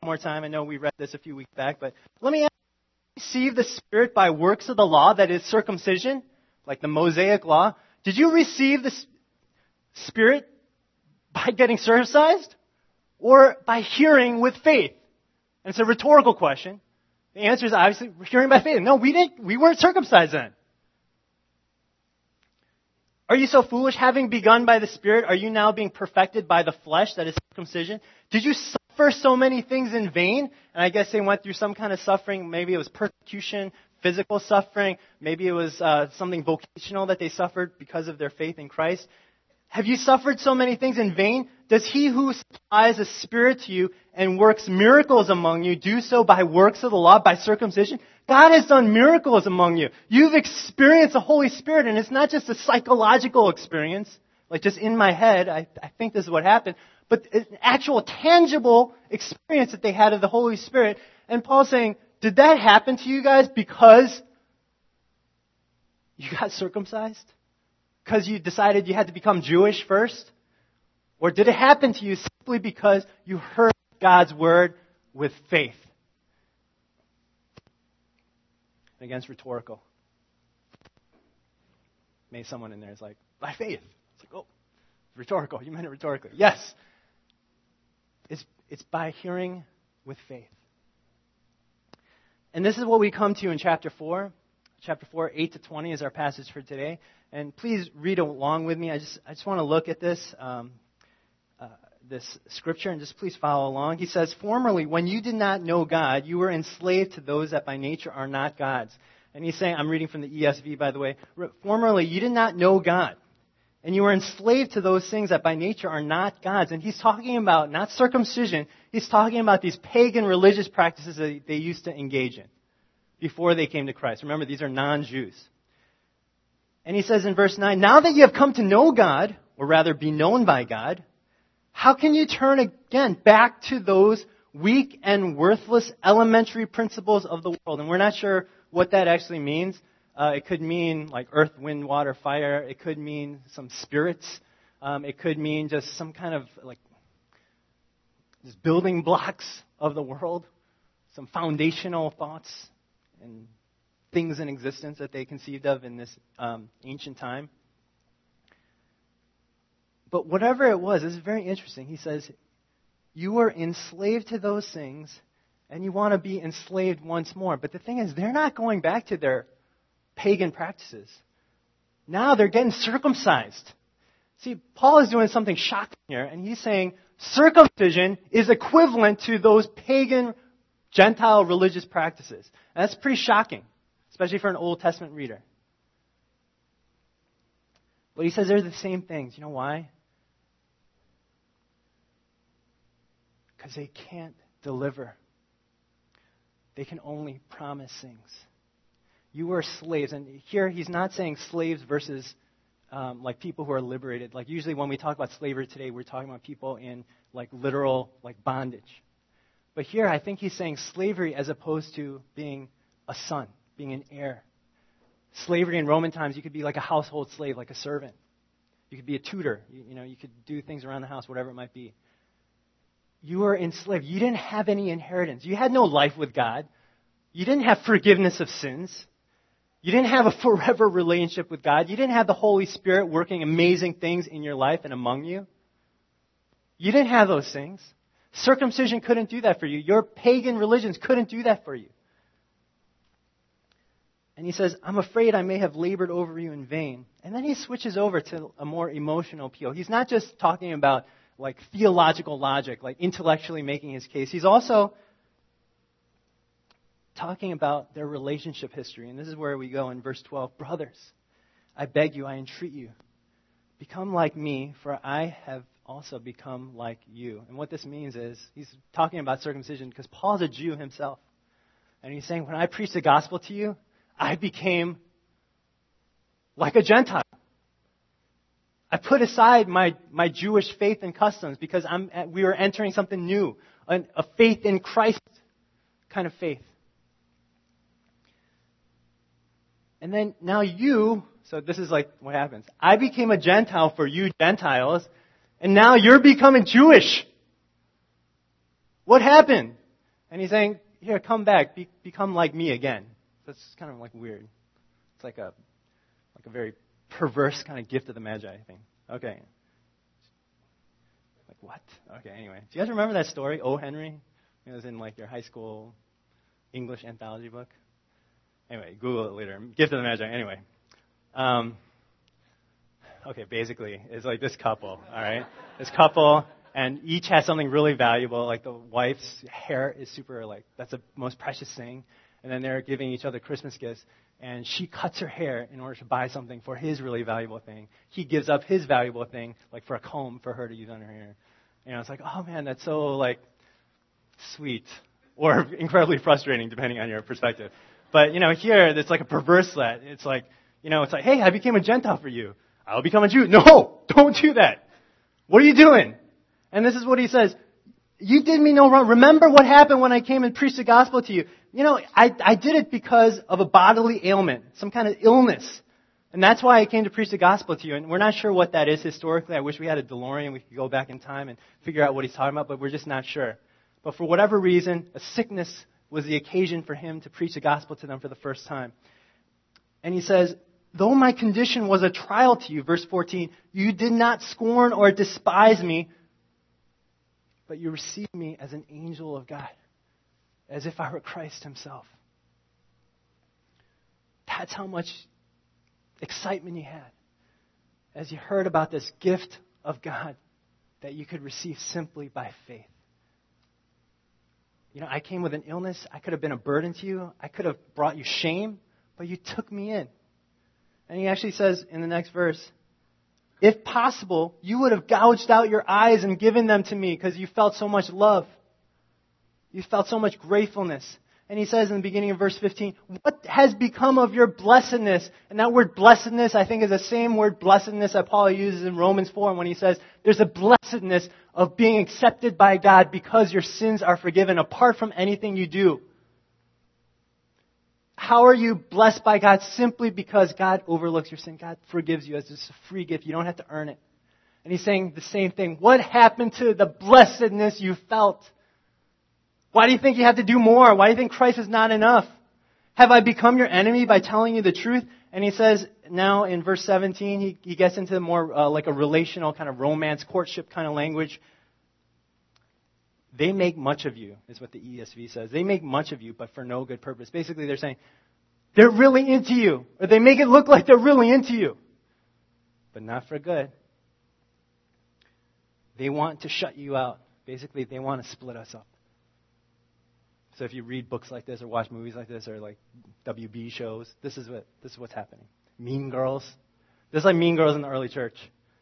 more time. I know we read this a few weeks back, but let me ask you, receive the Spirit by works of the law, that is circumcision, like the Mosaic law? Did you receive the Spirit by getting circumcised or by hearing with faith? And it's a rhetorical question. The answer is obviously hearing by faith. No, we didn't. We weren't circumcised then. Are you so foolish? Having begun by the Spirit, are you now being perfected by the flesh, that is circumcision? Did you suffer so many things in vain? And I guess they went through some kind of suffering. Maybe it was persecution, physical suffering. Maybe it was something vocational that they suffered because of their faith in Christ. Have you suffered so many things in vain? Does he who supplies a Spirit to you and works miracles among you do so by works of the law, by circumcision? God has done miracles among you. You've experienced the Holy Spirit, and it's not just a psychological experience, like just in my head, I think this is what happened, but an actual tangible experience that they had of the Holy Spirit. And Paul's saying, did that happen to you guys because you got circumcised? Because you decided you had to become Jewish first? Or did it happen to you simply because you heard God's word with faith? And again, it's rhetorical. Maybe someone in there is like, by faith. It's like, oh, rhetorical. You meant it rhetorically. Yes. It's by hearing with faith. And this is what we come to in chapter 4. Chapter 4, 8 to 20 is our passage for today. And please read along with me. I just want to look at this scripture and just please follow along. He says, formerly, when you did not know God, you were enslaved to those that by nature are not God's. And he's saying, I'm reading from the ESV, by the way. Formerly, you did not know God. And you were enslaved to those things that by nature are not God's. And he's talking about not circumcision. He's talking about these pagan religious practices that they used to engage in before they came to Christ. Remember, these are non-Jews. And he says in verse 9, now that you have come to know God, or rather be known by God, how can you turn again back to those weak and worthless elementary principles of the world? And we're not sure what that actually means. It could mean like earth, wind, water, fire. It could mean some spirits. It could mean just some kind of like just building blocks of the world, some foundational thoughts and things in existence that they conceived of in this ancient time. But whatever it was, this is very interesting. He says, you were enslaved to those things, and you want to be enslaved once more. But the thing is, they're not going back to their pagan practices. Now they're getting circumcised. See, Paul is doing something shocking here, and he's saying circumcision is equivalent to those pagan Gentile religious practices. And that's pretty shocking, especially for an Old Testament reader. But he says they're the same things. You know why? Because they can't deliver. They can only promise things. You were slaves. And here he's not saying slaves versus like people who are liberated. Like usually when we talk about slavery today, we're talking about people in like literal like bondage. But here I think he's saying slavery as opposed to being a son, being an heir. Slavery in Roman times, you could be like a household slave, like a servant. You could be a tutor. You could do things around the house, whatever it might be. You were enslaved. You didn't have any inheritance. You had no life with God. You didn't have forgiveness of sins. You didn't have a forever relationship with God. You didn't have the Holy Spirit working amazing things in your life and among you. You didn't have those things. Circumcision couldn't do that for you. Your pagan religions couldn't do that for you. And he says, I'm afraid I may have labored over you in vain. And then he switches over to a more emotional appeal. He's not just talking about like theological logic, like intellectually making his case. He's also talking about their relationship history. And this is where we go in verse 12. Brothers, I beg you, I entreat you, become like me, for I have also become like you. And what this means is, he's talking about circumcision because Paul's a Jew himself. And he's saying, when I preach the gospel to you, I became like a Gentile. I put aside my Jewish faith and customs because we were entering something new, a faith in Christ kind of faith. And then now so this is like what happens. I became a Gentile for you Gentiles, and now you're becoming Jewish. What happened? And he's saying, here, come back, become like me again. That's kind of like weird. It's like a very perverse kind of gift of the Magi thing. Okay. Like what? Okay, anyway. Do you guys remember that story, O. Henry? It was in like your high school English anthology book. Anyway, Google it later. Gift of the Magi. Anyway. Okay, basically, it's like this couple, all right? This couple, and each has something really valuable. Like the wife's hair is super, like, that's the most precious thing. And then they're giving each other Christmas gifts. And she cuts her hair in order to buy something for his really valuable thing. He gives up his valuable thing, like for a comb for her to use on her hair. You know, it's like, oh man, that's so, like, sweet. Or incredibly frustrating, depending on your perspective. But, you know, here, it's like a perverse let. It's like, you know, it's like, hey, I became a Gentile for you. I'll become a Jew. No, don't do that. What are you doing? And this is what he says. You did me no wrong. Remember what happened when I came and preached the gospel to you. You know, I did it because of a bodily ailment, some kind of illness. And that's why I came to preach the gospel to you. And we're not sure what that is historically. I wish we had a DeLorean. We could go back in time and figure out what he's talking about, but we're just not sure. But for whatever reason, a sickness was the occasion for him to preach the gospel to them for the first time. And he says, though my condition was a trial to you, verse 14, you did not scorn or despise me, but you received me as an angel of God, as if I were Christ himself. That's how much excitement you had as you heard about this gift of God that you could receive simply by faith. You know, I came with an illness. I could have been a burden to you. I could have brought you shame, but you took me in. And he actually says in the next verse, if possible, you would have gouged out your eyes and given them to me because you felt so much love. You felt so much gratefulness. And he says in the beginning of verse 15, what has become of your blessedness? And that word blessedness, I think, is the same word blessedness that Paul uses in Romans 4 when he says there's a blessedness of being accepted by God because your sins are forgiven apart from anything you do. How are you blessed by God? Simply because God overlooks your sin. God forgives you as just a free gift. You don't have to earn it. And he's saying the same thing. What happened to the blessedness you felt? Why do you think you have to do more? Why do you think Christ is not enough? Have I become your enemy by telling you the truth? And he says now in verse 17, he gets into more like a relational kind of romance, courtship kind of language. They make much of you, is what the ESV says. They make much of you, but for no good purpose. Basically, they're saying, they're really into you. Or they make it look like they're really into you. But not for good. They want to shut you out. Basically, they want to split us up. So if you read books like this or watch movies like this or like WB shows, this is what's happening. Mean Girls. Just like Mean Girls in the early church.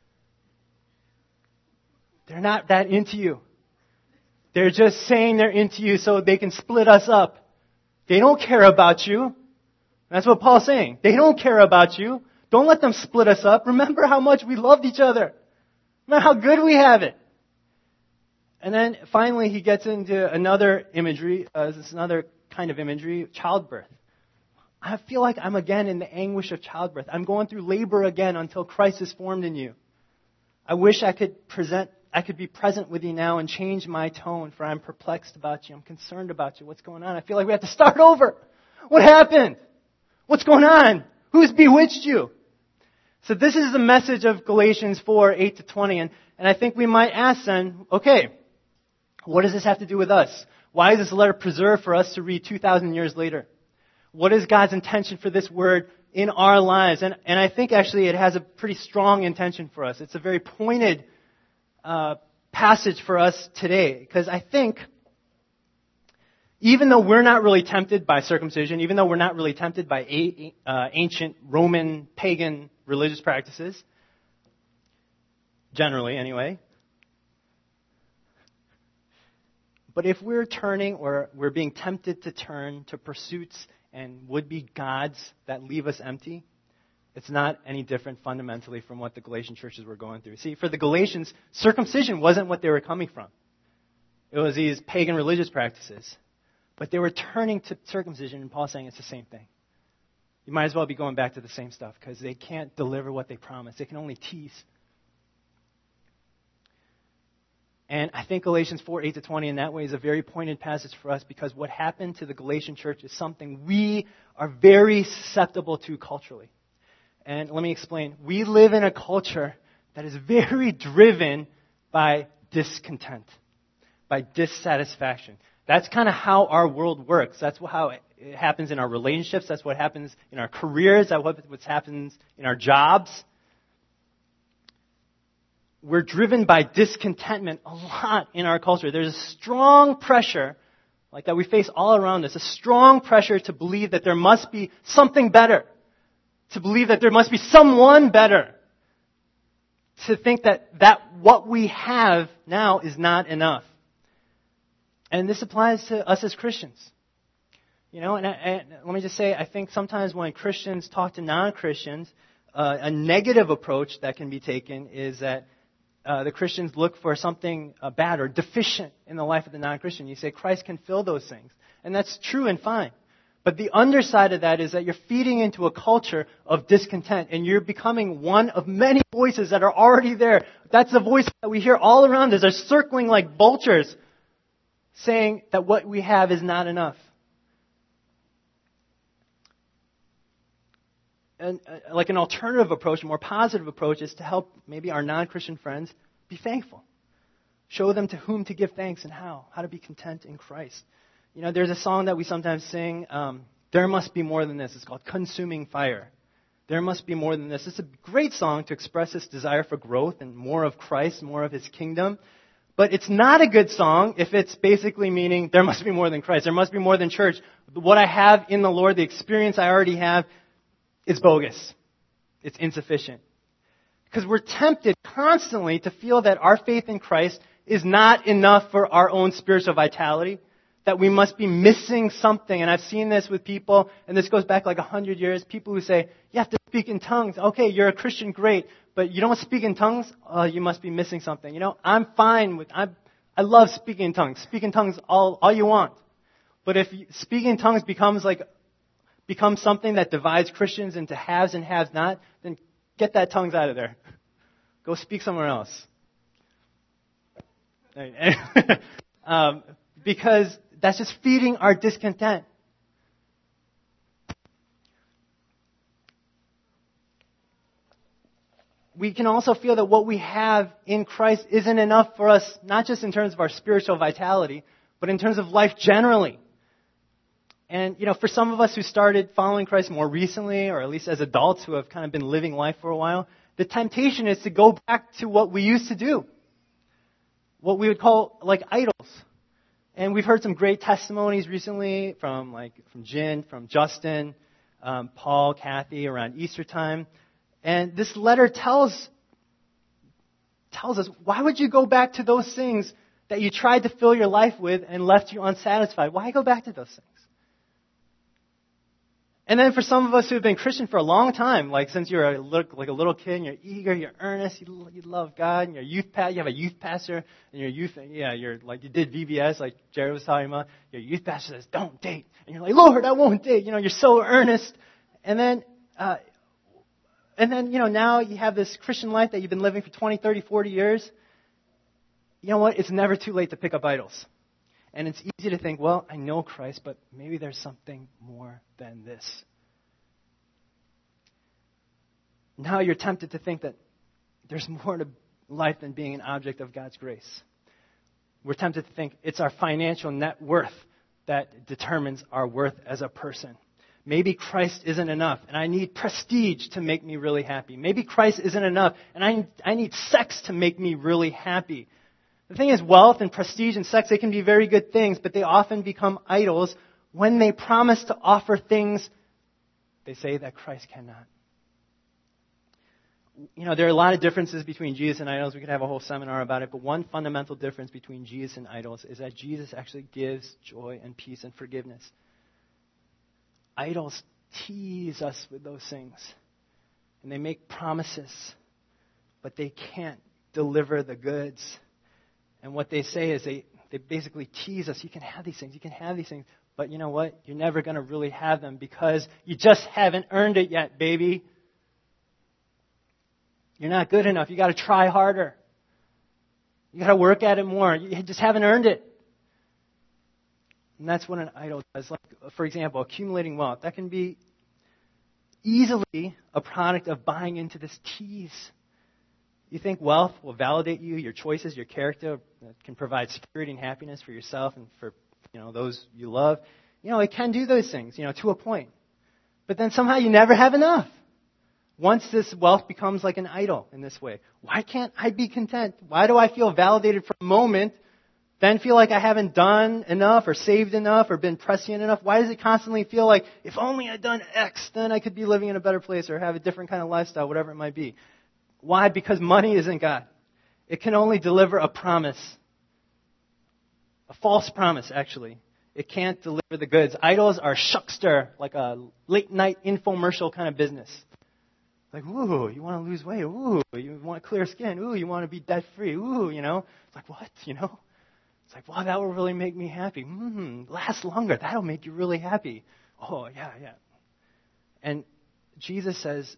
They're not that into you. They're just saying they're into you so they can split us up. They don't care about you. That's what Paul's saying. They don't care about you. Don't let them split us up. Remember how much we loved each other. Remember how good we have it. And then finally he gets into another imagery, another kind of imagery, childbirth. I feel like I'm again in the anguish of childbirth. I'm going through labor again until Christ is formed in you. I wish I could be present with you now and change my tone, for I'm perplexed about you. I'm concerned about you. What's going on? I feel like we have to start over. What happened? What's going on? Who's bewitched you? So this is the message of Galatians 4, 8 to 20. And I think we might ask then, okay, what does this have to do with us? Why is this letter preserved for us to read 2,000 years later? What is God's intention for this word in our lives? And I think actually it has a pretty strong intention for us. It's a very pointed passage for us today. Because I think even though we're not really tempted by circumcision, even though we're not really tempted by ancient Roman pagan religious practices, generally anyway, but if we're turning or we're being tempted to turn to pursuits and would-be gods that leave us empty, it's not any different fundamentally from what the Galatian churches were going through. See, for the Galatians, circumcision wasn't what they were coming from. It was these pagan religious practices. But they were turning to circumcision, and Paul's saying it's the same thing. You might as well be going back to the same stuff because they can't deliver what they promise. They can only tease. And I think Galatians 4:8-20 in that way is a very pointed passage for us, because what happened to the Galatian church is something we are very susceptible to culturally. And let me explain. We live in a culture that is very driven by discontent, by dissatisfaction. That's kind of how our world works. That's how it happens in our relationships. That's what happens in our careers. That's what happens in our jobs. We're driven by discontentment a lot in our culture. There's a strong pressure, like that we face all around us, a strong pressure to believe that there must be something better, to believe that there must be someone better, to think that what we have now is not enough. And this applies to us as Christians. You know, and let me just say, I think sometimes when Christians talk to non-Christians, a negative approach that can be taken is that the Christians look for something bad or deficient in the life of the non-Christian. You say Christ can fill those things. And that's true and fine. But the underside of that is that you're feeding into a culture of discontent, and you're becoming one of many voices that are already there. That's the voice that we hear all around us. They're circling like vultures, saying that what we have is not enough. And like an alternative approach, a more positive approach, is to help maybe our non-Christian friends be thankful. Show them to whom to give thanks and how to be content in Christ. You know, there's a song that we sometimes sing, There Must Be More Than This. It's called Consuming Fire. There must be more than this. It's a great song to express this desire for growth and more of Christ, more of His kingdom. But it's not a good song if it's basically meaning there must be more than Christ. There must be more than church. What I have in the Lord, the experience I already have, is bogus. It's insufficient. Because we're tempted constantly to feel that our faith in Christ is not enough for our own spiritual vitality, that we must be missing something. And I've seen this with people, and this goes back like 100 years, people who say, you have to speak in tongues. Okay, you're a Christian, great, but you don't speak in tongues? You must be missing something. You know, I'm fine with, I love speaking in tongues. Speak in tongues all you want. But if speaking in tongues becomes something that divides Christians into haves and haves not, then get that tongues out of there. Go speak somewhere else. Because that's just feeding our discontent. We can also feel that what we have in Christ isn't enough for us, not just in terms of our spiritual vitality, but in terms of life generally. And, you know, for some of us who started following Christ more recently, or at least as adults who have kind of been living life for a while, the temptation is to go back to what we used to do. What we would call like idols. And we've heard some great testimonies recently from Jin, from Justin, Paul, Kathy around Easter time. And this letter tells us, why would you go back to those things that you tried to fill your life with and left you unsatisfied? Why go back to those things? And then for some of us who have been Christian for a long time, like since you're a little kid, and you're eager, you're earnest, you love God, and you have a youth pastor, and you're like you did VBS, like Jared was talking about. Your youth pastor says, "Don't date," and you're like, "Lord, I won't date." You know, you're so earnest, and then you know, now you have this Christian life that you've been living for 20, 30, 40 years. You know what? It's never too late to pick up idols. And it's easy to think, well, I know Christ, but maybe there's something more than this. Now you're tempted to think that there's more to life than being an object of God's grace. We're tempted to think it's our financial net worth that determines our worth as a person. Maybe Christ isn't enough, and I need prestige to make me really happy. Maybe Christ isn't enough, and I need sex to make me really happy. The thing is, wealth and prestige and sex, they can be very good things, but they often become idols when they promise to offer things they say that Christ cannot. You know, there are a lot of differences between Jesus and idols. We could have a whole seminar about it, but one fundamental difference between Jesus and idols is that Jesus actually gives joy and peace and forgiveness. Idols tease us with those things, and they make promises, but they can't deliver the goods. And what they say is they basically tease us. You can have these things. You can have these things. But you know what? You're never going to really have them because you just haven't earned it yet, baby. You're not good enough. You got to try harder. You got to work at it more. You just haven't earned it. And that's what an idol does. Like, for example, accumulating wealth. That can be easily a product of buying into this tease. You think wealth will validate you, your choices, your character, that can provide security and happiness for yourself and for those you love. It can do those things, to a point. But then somehow you never have enough. Once this wealth becomes like an idol in this way, why can't I be content? Why do I feel validated for a moment, then feel like I haven't done enough or saved enough or been prescient enough? Why does it constantly feel like, if only I'd done X, then I could be living in a better place or have a different kind of lifestyle, whatever it might be? Why? Because money isn't God. It can only deliver a promise. A false promise, actually. It can't deliver the goods. Idols are shuckster, like a late-night infomercial kind of business. Like, ooh, you want to lose weight. Ooh, you want clear skin. Ooh, you want to be debt-free. Ooh, It's like, what, It's like, wow, that will really make me happy. Last longer. That'll make you really happy. Oh, yeah. And Jesus says,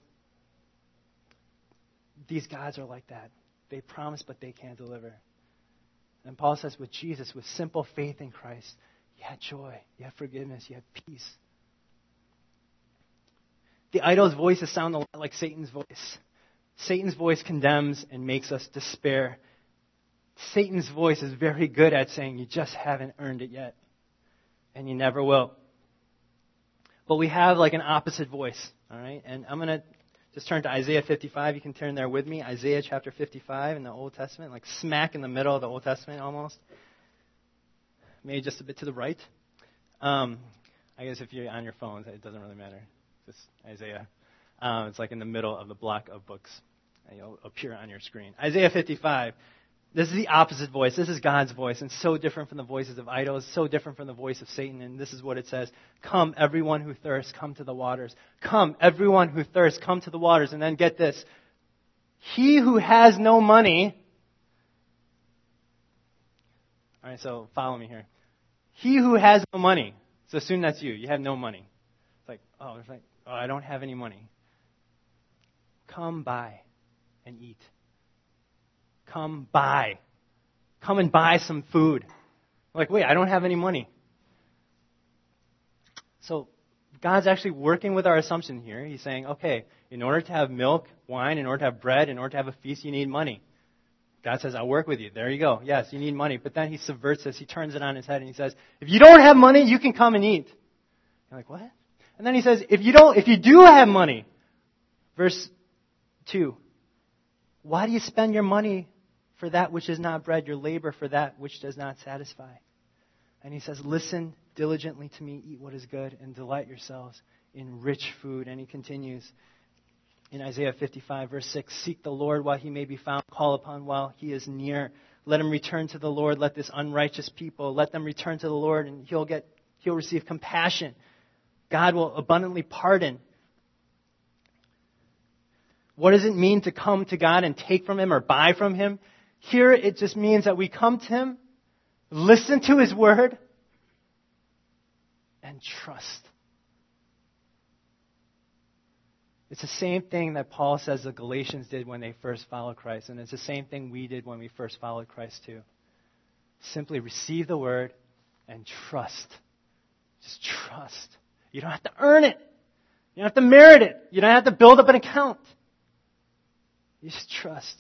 these gods are like that. They promise, but they can't deliver. And Paul says, with Jesus, with simple faith in Christ, you have joy, you have forgiveness, you have peace. The idol's voices sound a lot like Satan's voice. Satan's voice condemns and makes us despair. Satan's voice is very good at saying you just haven't earned it yet. And you never will. But we have like an opposite voice. All right? And I'm going to just turn to Isaiah 55. You can turn there with me. Isaiah chapter 55 in the Old Testament. Like smack in the middle of the Old Testament almost. Maybe just a bit to the right. I guess if you're on your phones, it doesn't really matter. Just Isaiah. It's like in the middle of the block of books. It'll appear on your screen. Isaiah 55. This is the opposite voice. This is God's voice, and so different from the voices of idols, so different from the voice of Satan. And this is what it says. Come, everyone who thirsts, come to the waters. Come, everyone who thirsts, come to the waters. And then get this. He who has no money. All right, so follow me here. He who has no money. So assume that's you. You have no money. It's like, I don't have any money. Come buy and eat. Come buy. Come and buy some food. Like, wait, I don't have any money. So God's actually working with our assumption here. He's saying, okay, in order to have milk, wine, in order to have bread, in order to have a feast, you need money. God says, I'll work with you. There you go. Yes, you need money. But then he subverts this. He turns it on his head and he says, if you don't have money, you can come and eat. You're like, what? And then he says, if you do have money, verse 2, why do you spend your money for that which is not bread, your labor for that which does not satisfy? And he says, listen diligently to me, eat what is good, and delight yourselves in rich food. And he continues in Isaiah 55, verse 6, seek the Lord while he may be found, call upon while he is near. Let him return to the Lord, let this unrighteous people, let them return to the Lord, and he'll receive compassion. God will abundantly pardon. What does it mean to come to God and take from him or buy from him? Here it just means that we come to him, listen to his word, and trust. It's the same thing that Paul says the Galatians did when they first followed Christ. And it's the same thing we did when we first followed Christ too. Simply receive the word and trust. Just trust. You don't have to earn it. You don't have to merit it. You don't have to build up an account. You just trust.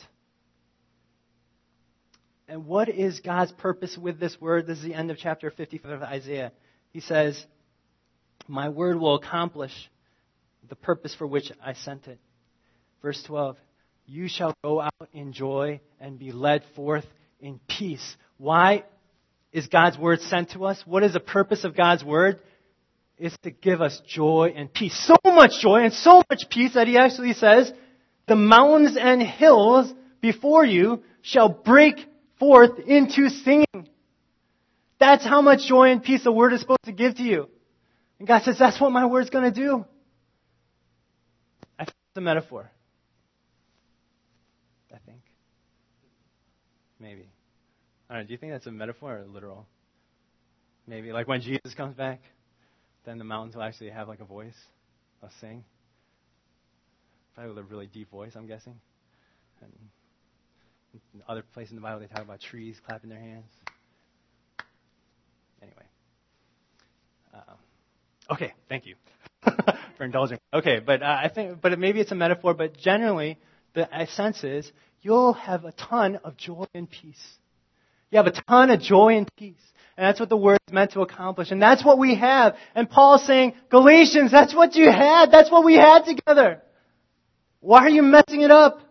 And what is God's purpose with this word? This is the end of chapter 55 of Isaiah. He says, my word will accomplish the purpose for which I sent it. Verse 12, you shall go out in joy and be led forth in peace. Why is God's word sent to us? What is the purpose of God's word? It's to give us joy and peace. So much joy and so much peace that he actually says, the mountains and hills before you shall break forth into singing. That's how much joy and peace the word is supposed to give to you. And God says, that's what my word's going to do. I think it's a metaphor. I think. Maybe. I don't know, do you think that's a metaphor or literal? Maybe. Like when Jesus comes back, then the mountains will actually have like a voice. They'll sing. Probably with a really deep voice, I'm guessing. And In other places in the Bible, they talk about trees clapping their hands. Anyway. Okay, thank you for indulging. Okay, but I think, but maybe it's a metaphor, but generally, the sense is you'll have a ton of joy and peace. You have a ton of joy and peace. And that's what the word is meant to accomplish. And that's what we have. And Paul's saying, Galatians, that's what you had. That's what we had together. Why are you messing it up?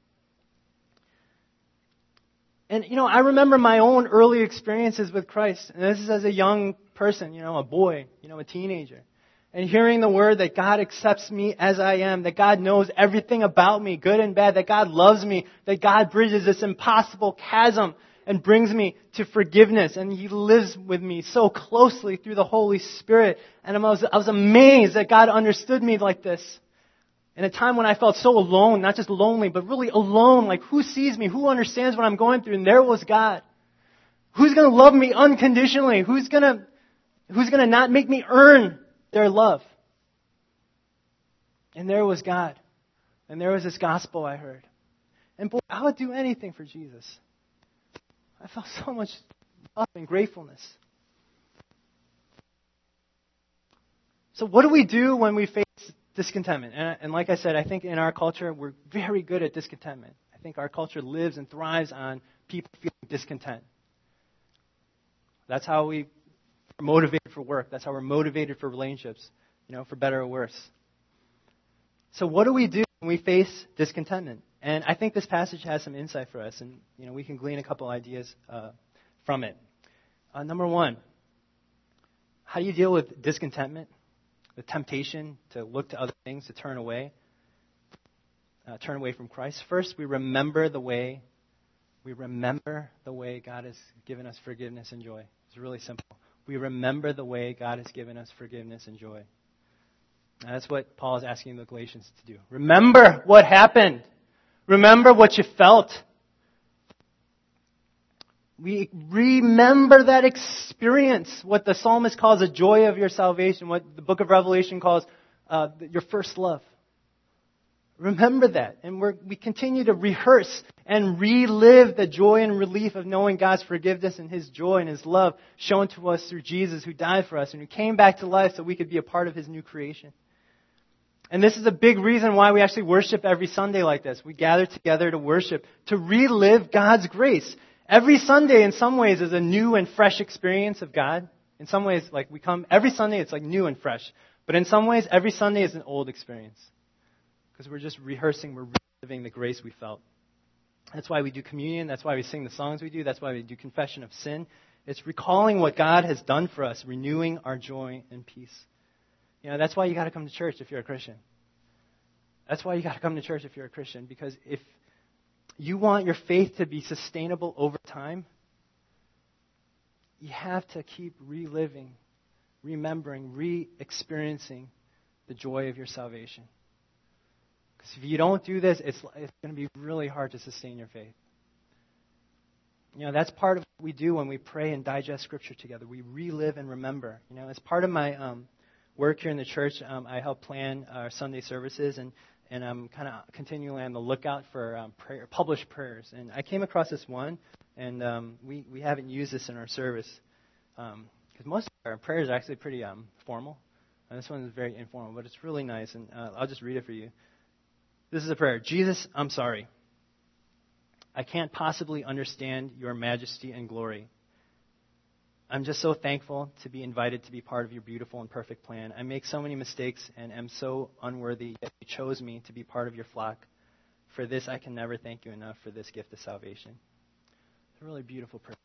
And, I remember my own early experiences with Christ. And this is as a young person, a boy, a teenager. And hearing the word that God accepts me as I am, that God knows everything about me, good and bad, that God loves me, that God bridges this impossible chasm and brings me to forgiveness. And He lives with me so closely through the Holy Spirit. And I was amazed that God understood me like this. In a time when I felt so alone, not just lonely, but really alone, like who sees me? Who understands what I'm going through? And there was God. Who's going to love me unconditionally? Who's going to not make me earn their love? And there was God. And there was this gospel I heard. And boy, I would do anything for Jesus. I felt so much love and gratefulness. So what do we do when we face discontentment? And like I said, I think in our culture, we're very good at discontentment. I think our culture lives and thrives on people feeling discontent. That's how we are motivated for work. That's how we're motivated for relationships, for better or worse. So what do we do when we face discontentment? And I think this passage has some insight for us, and we can glean a couple ideas from it. Number one, how do you deal with discontentment? The temptation to look to other things, to turn away from Christ. First, we remember the way God has given us forgiveness and joy. It's really simple. We remember the way God has given us forgiveness and joy. And that's what Paul is asking the Galatians to do. Remember what happened. Remember what you felt. We remember that experience, what the psalmist calls the joy of your salvation, what the book of Revelation calls your first love. Remember that. And we continue to rehearse and relive the joy and relief of knowing God's forgiveness and His joy and His love shown to us through Jesus, who died for us and who came back to life so we could be a part of His new creation. And this is a big reason why we actually worship every Sunday like this. We gather together to worship, to relive God's grace. Every Sunday, in some ways, is a new and fresh experience of God. In some ways, like we come every Sunday, it's like new and fresh. But in some ways, every Sunday is an old experience. Because we're just rehearsing, we're reliving the grace we felt. That's why we do communion. That's why we sing the songs we do. That's why we do confession of sin. It's recalling what God has done for us, renewing our joy and peace. That's why you got to come to church if you're a Christian. That's why you got to come to church if you're a Christian. Because if you want your faith to be sustainable over time, you have to keep reliving, remembering, re-experiencing the joy of your salvation. Because if you don't do this, it's going to be really hard to sustain your faith. That's part of what we do when we pray and digest Scripture together. We relive and remember. As part of my work here in the church, I help plan our Sunday services, and I'm kind of continually on the lookout for published prayers. And I came across this one, and we haven't used this in our service because most of our prayers are actually pretty formal. And this one is very informal, but it's really nice, and I'll just read it for you. This is a prayer. Jesus, I'm sorry. I can't possibly understand your majesty and glory. I'm just so thankful to be invited to be part of your beautiful and perfect plan. I make so many mistakes and am so unworthy that you chose me to be part of your flock. For this, I can never thank you enough for this gift of salvation. It's a really beautiful prayer.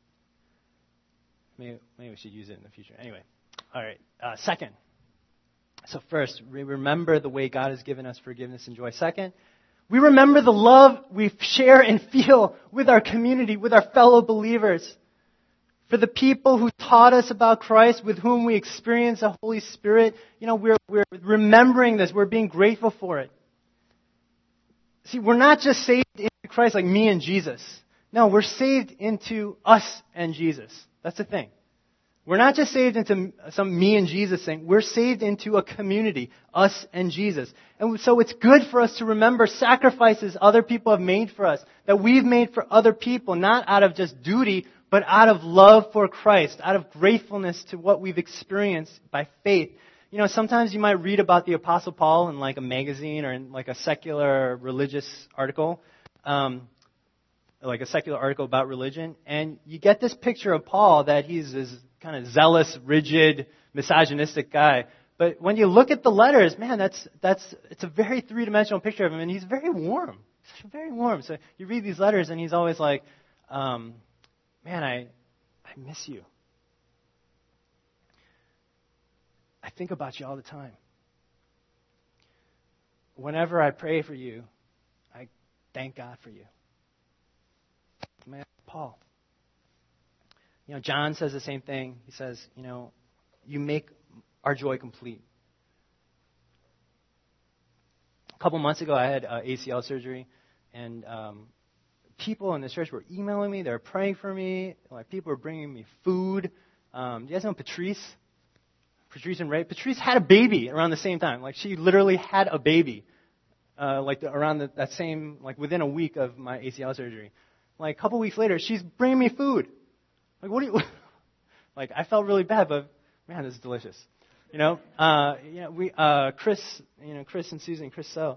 Maybe we should use it in the future. Anyway, all right. Second. So first, we remember the way God has given us forgiveness and joy. Second, we remember the love we share and feel with our community, with our fellow believers. For the people who taught us about Christ, with whom we experience the Holy Spirit, we're remembering this. We're being grateful for it. See, we're not just saved into Christ like me and Jesus. No, we're saved into us and Jesus. That's the thing. We're not just saved into some me and Jesus thing. We're saved into a community, us and Jesus. And so it's good for us to remember sacrifices other people have made for us, that we've made for other people, not out of just duty, but out of love for Christ, out of gratefulness to what we've experienced by faith. You know, sometimes you might read about the Apostle Paul in like a magazine or in like a secular religious article, like a secular article about religion, and you get this picture of Paul that he's this kind of zealous, rigid, misogynistic guy. But when you look at the letters, man, it's a very three-dimensional picture of him, and he's very warm. He's very warm. So you read these letters, and he's always like, man, I miss you. I think about you all the time. Whenever I pray for you, I thank God for you. Man, Paul. You know, John says the same thing. He says, you know, you make our joy complete. A couple months ago, I had ACL surgery, and people in the church were emailing me. They were praying for me. Like, people were bringing me food. Do you guys know Patrice? Patrice and Ray? Patrice had a baby around the same time. Like, she literally had a baby, around that same, like, within a week of my ACL surgery. Like, a couple weeks later, she's bringing me food. Like, what do you... Like, I felt really bad, but, man, this is delicious. You know? Chris and Susan, Chris So,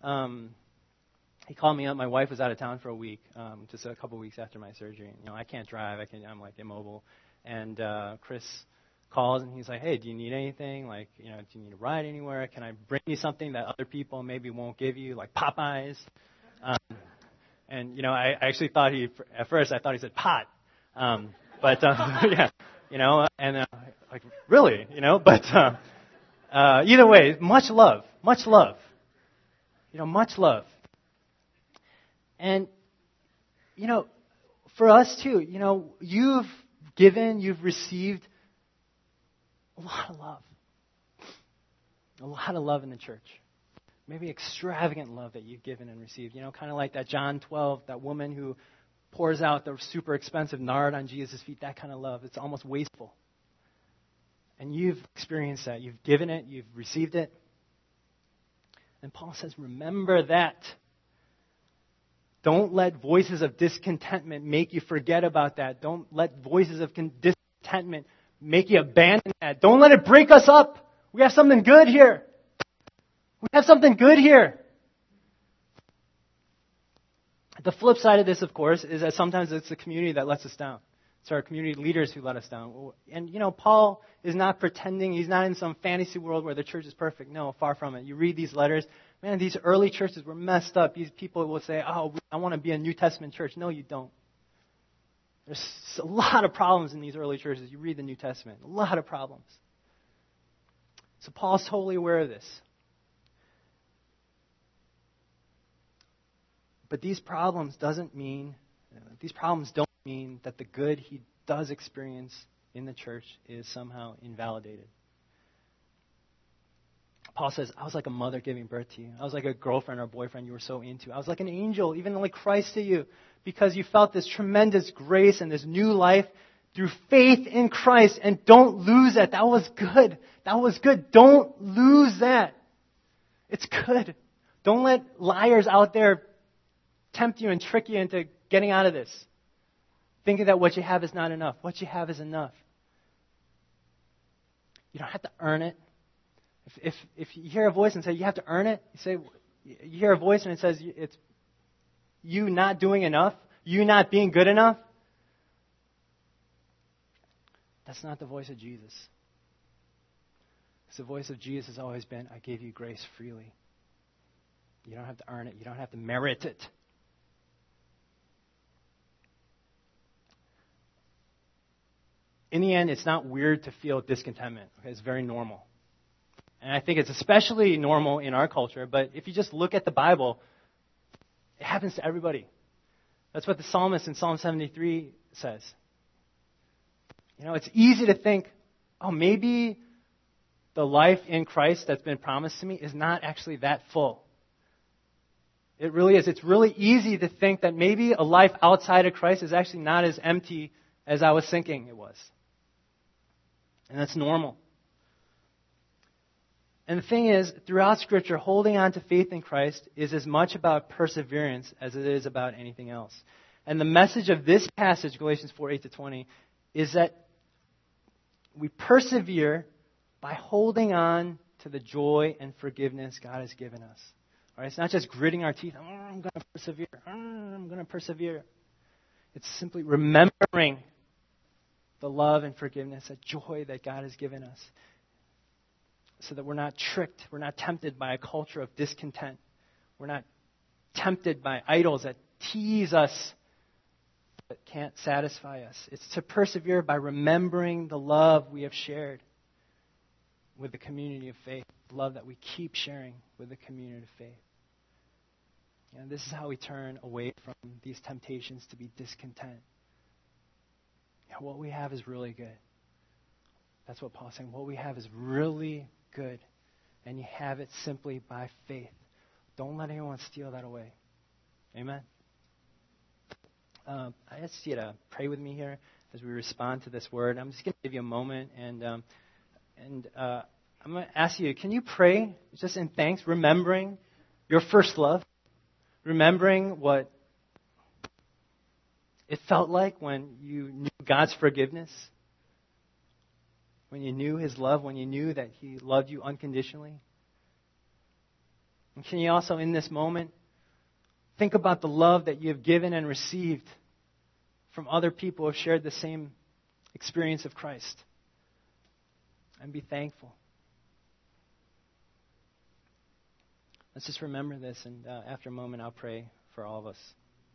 he called me up. My wife was out of town for a week, just a couple weeks after my surgery. You know, I can't drive. I'm, like, immobile. And Chris calls, and he's like, hey, do you need anything? Like, you know, do you need a ride anywhere? Can I bring you something that other people maybe won't give you, like Popeyes? And, you know, I actually thought at first I thought he said pot. Yeah, you know, and like, really, you know, but either way, much love. You know, much love. And, you know, for us too, you know, you've received a lot of love. A lot of love in the church. Maybe extravagant love that you've given and received. You know, kind of like that John 12, that woman who pours out the super expensive nard on Jesus' feet, that kind of love. It's almost wasteful. And you've experienced that. You've given it. You've received it. And Paul says, remember that. Don't let voices of discontentment make you forget about that. Don't let voices of discontentment make you abandon that. Don't let it break us up. We have something good here. We have something good here. The flip side of this, of course, is that sometimes it's the community that lets us down. It's our community leaders who let us down. And, you know, Paul is not pretending. He's not in some fantasy world where the church is perfect. No, far from it. You read these letters. Man, these early churches were messed up. These people will say, oh, I want to be a New Testament church. No, you don't. There's a lot of problems in these early churches. You read the New Testament. A lot of problems. So Paul's totally aware of this. But these problems don't mean that the good he does experience in the church is somehow invalidated. Paul says, I was like a mother giving birth to you. I was like a girlfriend or boyfriend you were so into. I was like an angel, even like Christ to you, because you felt this tremendous grace and this new life through faith in Christ. And don't lose that. That was good. That was good. Don't lose that. It's good. Don't let liars out there tempt you and trick you into getting out of this. Thinking that what you have is not enough. What you have is enough. You don't have to earn it. If you hear a voice and say you have to earn it, you hear a voice and it says it's you not doing enough, you not being good enough, that's not the voice of Jesus. Because the voice of Jesus has always been, I gave you grace freely. You don't have to earn it. You don't have to merit it. In the end, it's not weird to feel discontentment. Okay? It's very normal. And I think it's especially normal in our culture, but if you just look at the Bible, it happens to everybody. That's what the psalmist in Psalm 73 says. You know, it's easy to think, oh, maybe the life in Christ that's been promised to me is not actually that full. It really is. It's really easy to think that maybe a life outside of Christ is actually not as empty as I was thinking it was. And that's normal. And the thing is, throughout Scripture, holding on to faith in Christ is as much about perseverance as it is about anything else. And the message of this passage, Galatians 4:8-20, is that we persevere by holding on to the joy and forgiveness God has given us. All right? It's not just gritting our teeth, I'm going to persevere, I'm going to persevere. It's simply remembering the love and forgiveness, that joy that God has given us, so that we're not tricked, we're not tempted by a culture of discontent. We're not tempted by idols that tease us but can't satisfy us. It's to persevere by remembering the love we have shared with the community of faith, the love that we keep sharing with the community of faith. And this is how we turn away from these temptations to be discontent. What we have is really good. That's what Paul's saying. What we have is really good. And you have it simply by faith. Don't let anyone steal that away. Amen? I ask you to pray with me here as we respond to this word. I'm just going to give you a moment. And I'm going to ask you, can you pray just in thanks, remembering your first love? Remembering what it felt like when you knew God's forgiveness, when you knew His love, when you knew that He loved you unconditionally. And can you also, in this moment, think about the love that you have given and received from other people who have shared the same experience of Christ, and be thankful. Let's just remember this, and after a moment, I'll pray for all of us.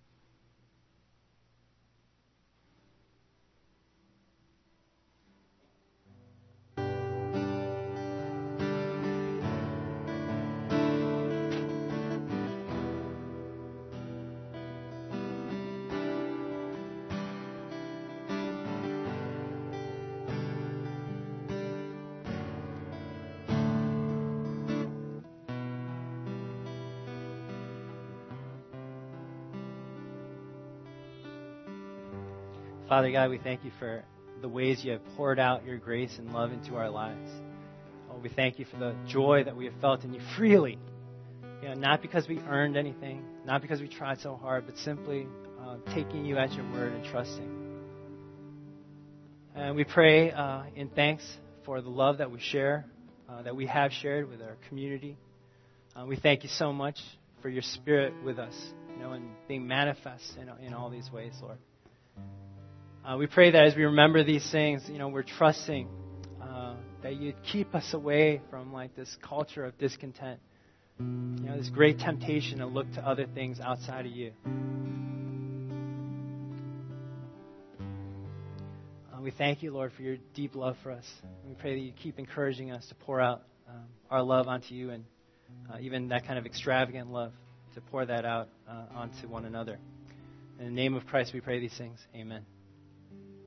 Father God, we thank you for the ways you have poured out your grace and love into our lives. Oh, we thank you for the joy that we have felt in you freely. Not because we earned anything, not because we tried so hard, but simply taking you at your word and trusting. And we pray in thanks for the love that we share, that we have shared with our community. We thank you so much for your Spirit with us, and being manifest in all these ways, Lord. We pray that as we remember these things, we're trusting that you'd keep us away from this culture of discontent. This great temptation to look to other things outside of you. We thank you, Lord, for your deep love for us. We pray that you keep encouraging us to pour out our love onto you, and even that kind of extravagant love, to pour that out onto one another. In the name of Christ we pray these things. Amen.